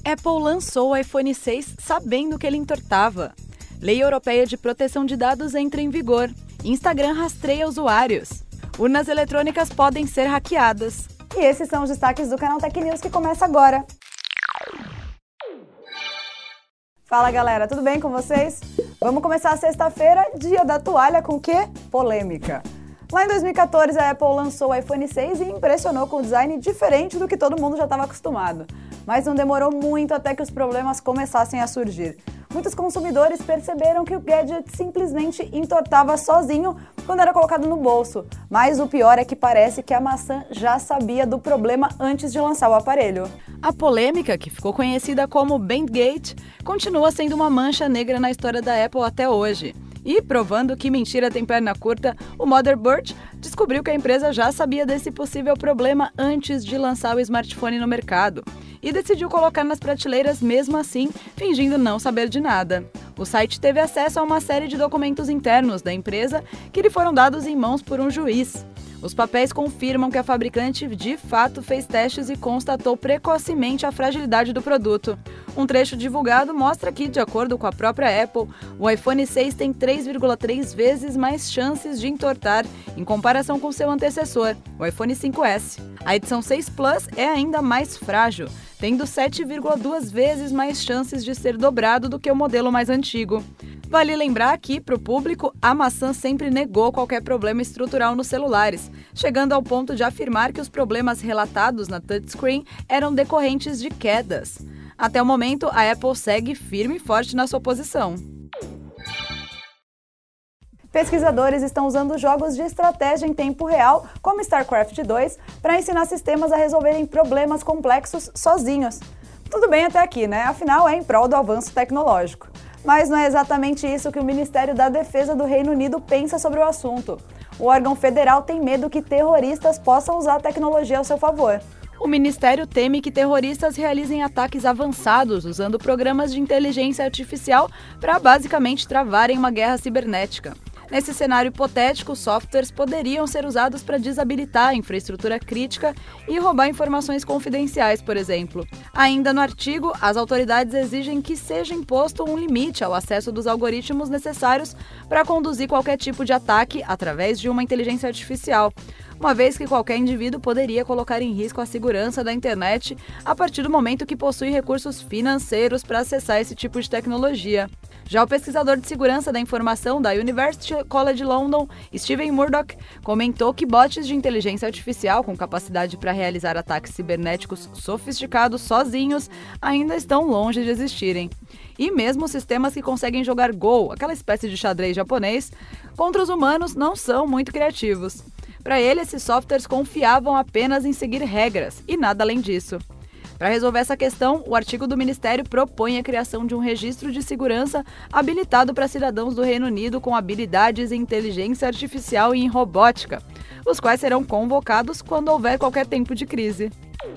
Apple lançou o iPhone 6 sabendo que ele entortava. Lei Europeia de Proteção de Dados entra em vigor. Instagram rastreia usuários. Urnas eletrônicas podem ser hackeadas. E esses são os destaques do canal Tech News que começa agora. Fala galera, tudo bem com vocês? Vamos começar a sexta-feira, dia da toalha, com o quê? Polêmica. Lá em 2014, a Apple lançou o iPhone 6 e impressionou com um design diferente do que todo mundo já estava acostumado. Mas não demorou muito até que os problemas começassem a surgir. Muitos consumidores perceberam que o gadget simplesmente entortava sozinho quando era colocado no bolso. Mas o pior é que parece que a maçã já sabia do problema antes de lançar o aparelho. A polêmica, que ficou conhecida como Bandgate, continua sendo uma mancha negra na história da Apple até hoje. E, provando que mentira tem perna curta, o Motherboard descobriu que a empresa já sabia desse possível problema antes de lançar o smartphone no mercado. E decidiu colocar nas prateleiras mesmo assim, fingindo não saber de nada. O site teve acesso a uma série de documentos internos da empresa que lhe foram dados em mãos por um juiz. Os papéis confirmam que a fabricante de fato fez testes e constatou precocemente a fragilidade do produto. Um trecho divulgado mostra que, de acordo com a própria Apple, o iPhone 6 tem 3,3 vezes mais chances de entortar em comparação com seu antecessor, o iPhone 5S. A edição 6 Plus é ainda mais frágil, tendo 7,2 vezes mais chances de ser dobrado do que o modelo mais antigo. Vale lembrar que, para o público, a maçã sempre negou qualquer problema estrutural nos celulares, chegando ao ponto de afirmar que os problemas relatados na touchscreen eram decorrentes de quedas. Até o momento, a Apple segue firme e forte na sua posição. Pesquisadores estão usando jogos de estratégia em tempo real, como StarCraft 2, para ensinar sistemas a resolverem problemas complexos sozinhos. Tudo bem até aqui, né? Afinal, é em prol do avanço tecnológico. Mas não é exatamente isso que o Ministério da Defesa do Reino Unido pensa sobre o assunto. O órgão federal tem medo que terroristas possam usar a tecnologia ao seu favor. O Ministério teme que terroristas realizem ataques avançados usando programas de inteligência artificial para basicamente travarem uma guerra cibernética. Nesse cenário hipotético, softwares poderiam ser usados para desabilitar a infraestrutura crítica e roubar informações confidenciais, por exemplo. Ainda no artigo, as autoridades exigem que seja imposto um limite ao acesso dos algoritmos necessários para conduzir qualquer tipo de ataque através de uma inteligência artificial, uma vez que qualquer indivíduo poderia colocar em risco a segurança da internet a partir do momento que possui recursos financeiros para acessar esse tipo de tecnologia. Já o pesquisador de segurança da informação da University College London, Stephen Murdoch, comentou que bots de inteligência artificial com capacidade para realizar ataques cibernéticos sofisticados sozinhos ainda estão longe de existirem. E mesmo sistemas que conseguem jogar Go, aquela espécie de xadrez japonês, contra os humanos não são muito criativos. Para ele, esses softwares confiavam apenas em seguir regras e nada além disso. Para resolver essa questão, o artigo do Ministério propõe a criação de um registro de segurança habilitado para cidadãos do Reino Unido com habilidades em inteligência artificial e em robótica, os quais serão convocados quando houver qualquer tempo de crise.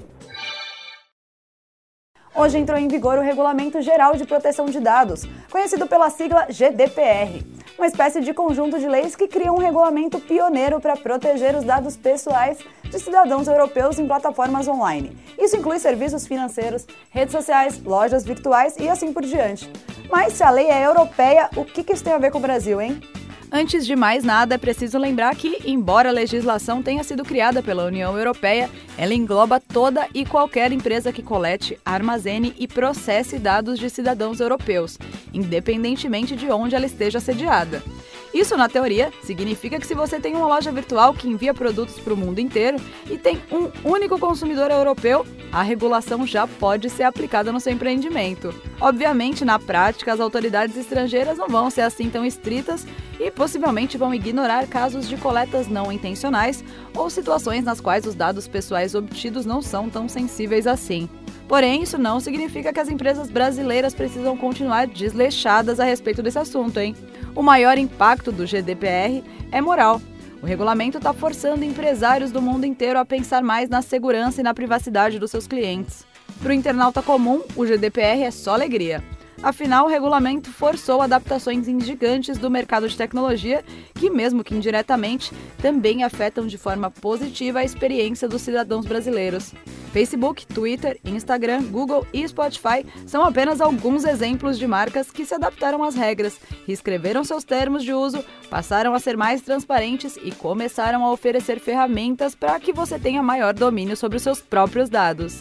Hoje entrou em vigor o Regulamento Geral de Proteção de Dados, conhecido pela sigla GDPR, uma espécie de conjunto de leis que cria um regulamento pioneiro para proteger os dados pessoais de cidadãos europeus em plataformas online. Isso inclui serviços financeiros, redes sociais, lojas virtuais e assim por diante. Mas se a lei é europeia, o que isso tem a ver com o Brasil, hein? Antes de mais nada, é preciso lembrar que, embora a legislação tenha sido criada pela União Europeia, ela engloba toda e qualquer empresa que colete, armazene e processe dados de cidadãos europeus, independentemente de onde ela esteja sediada. Isso, na teoria, significa que se você tem uma loja virtual que envia produtos para o mundo inteiro e tem um único consumidor europeu, a regulação já pode ser aplicada no seu empreendimento. Obviamente, na prática, as autoridades estrangeiras não vão ser assim tão estritas e possivelmente vão ignorar casos de coletas não intencionais ou situações nas quais os dados pessoais obtidos não são tão sensíveis assim. Porém, isso não significa que as empresas brasileiras precisam continuar desleixadas a respeito desse assunto, hein? O maior impacto do GDPR é moral. O regulamento está forçando empresários do mundo inteiro a pensar mais na segurança e na privacidade dos seus clientes. Para o internauta comum, o GDPR é só alegria. Afinal, o regulamento forçou adaptações em gigantes do mercado de tecnologia que, mesmo que indiretamente, também afetam de forma positiva a experiência dos cidadãos brasileiros. Facebook, Twitter, Instagram, Google e Spotify são apenas alguns exemplos de marcas que se adaptaram às regras, reescreveram seus termos de uso, passaram a ser mais transparentes e começaram a oferecer ferramentas para que você tenha maior domínio sobre os seus próprios dados.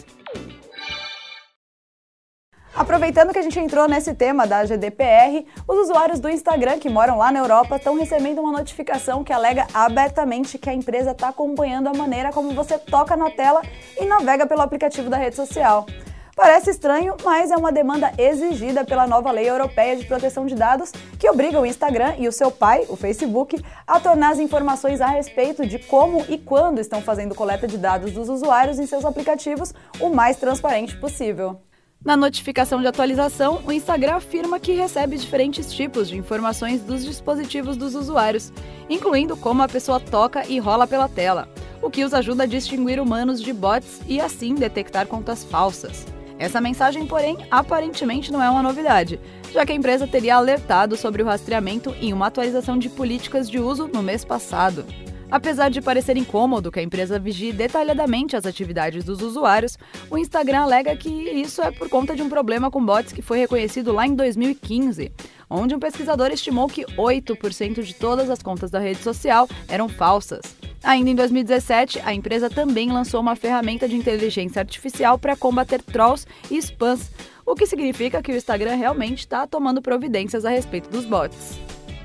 Aproveitando que a gente entrou nesse tema da GDPR, os usuários do Instagram que moram lá na Europa estão recebendo uma notificação que alega abertamente que a empresa está acompanhando a maneira como você toca na tela e navega pelo aplicativo da rede social. Parece estranho, mas é uma demanda exigida pela nova Lei Europeia de Proteção de Dados, que obriga o Instagram e o seu pai, o Facebook, a tornar as informações a respeito de como e quando estão fazendo coleta de dados dos usuários em seus aplicativos o mais transparente possível. Na notificação de atualização, o Instagram afirma que recebe diferentes tipos de informações dos dispositivos dos usuários, incluindo como a pessoa toca e rola pela tela, o que os ajuda a distinguir humanos de bots e assim detectar contas falsas. Essa mensagem, porém, aparentemente não é uma novidade, já que a empresa teria alertado sobre o rastreamento em uma atualização de políticas de uso no mês passado. Apesar de parecer incômodo que a empresa vigie detalhadamente as atividades dos usuários, o Instagram alega que isso é por conta de um problema com bots que foi reconhecido lá em 2015, onde um pesquisador estimou que 8% de todas as contas da rede social eram falsas. Ainda em 2017, a empresa também lançou uma ferramenta de inteligência artificial para combater trolls e spams, o que significa que o Instagram realmente está tomando providências a respeito dos bots.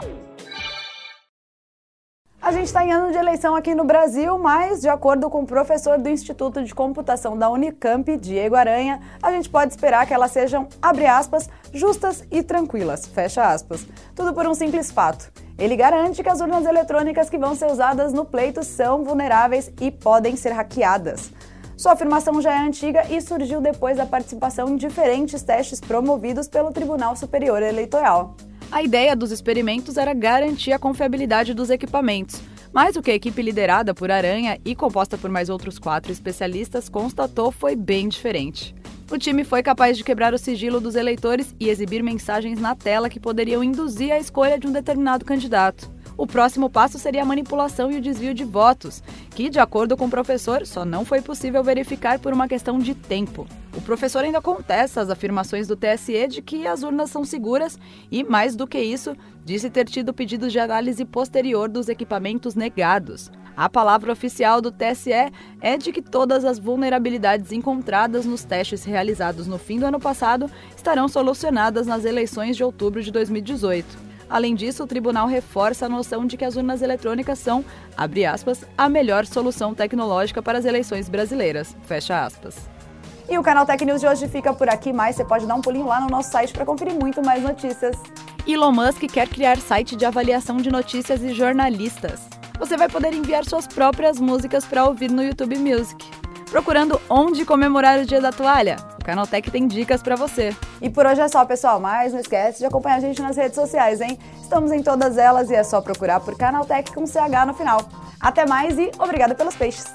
A gente está em ano de eleição aqui no Brasil, mas, de acordo com o professor do Instituto de Computação da Unicamp, Diego Aranha, a gente pode esperar que elas sejam, abre aspas, justas e tranquilas, fecha aspas. Tudo por um simples fato. Ele garante que as urnas eletrônicas que vão ser usadas no pleito são vulneráveis e podem ser hackeadas. Sua afirmação já é antiga e surgiu depois da participação em diferentes testes promovidos pelo Tribunal Superior Eleitoral. A ideia dos experimentos era garantir a confiabilidade dos equipamentos, mas o que a equipe liderada por Aranha e composta por mais outros 4 especialistas constatou foi bem diferente. O time foi capaz de quebrar o sigilo dos eleitores e exibir mensagens na tela que poderiam induzir a escolha de um determinado candidato. O próximo passo seria a manipulação e o desvio de votos, que, de acordo com o professor, só não foi possível verificar por uma questão de tempo. O professor ainda contesta as afirmações do TSE de que as urnas são seguras e, mais do que isso, disse ter tido pedidos de análise posterior dos equipamentos negados. A palavra oficial do TSE é de que todas as vulnerabilidades encontradas nos testes realizados no fim do ano passado estarão solucionadas nas eleições de outubro de 2018. Além disso, o tribunal reforça a noção de que as urnas eletrônicas são, abre aspas, a melhor solução tecnológica para as eleições brasileiras, fecha aspas. E o Canal Tech News de hoje fica por aqui, mas você pode dar um pulinho lá no nosso site para conferir muito mais notícias. Elon Musk quer criar site de avaliação de notícias e jornalistas. Você vai poder enviar suas próprias músicas para ouvir no YouTube Music. Procurando onde comemorar o Dia da Toalha? O Canaltech tem dicas para você. E por hoje é só, pessoal, mas não esquece de acompanhar a gente nas redes sociais, hein? Estamos em todas elas e é só procurar por Canaltech com CH no final. Até mais e obrigada pelos peixes!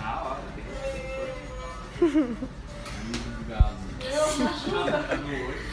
Obrigado.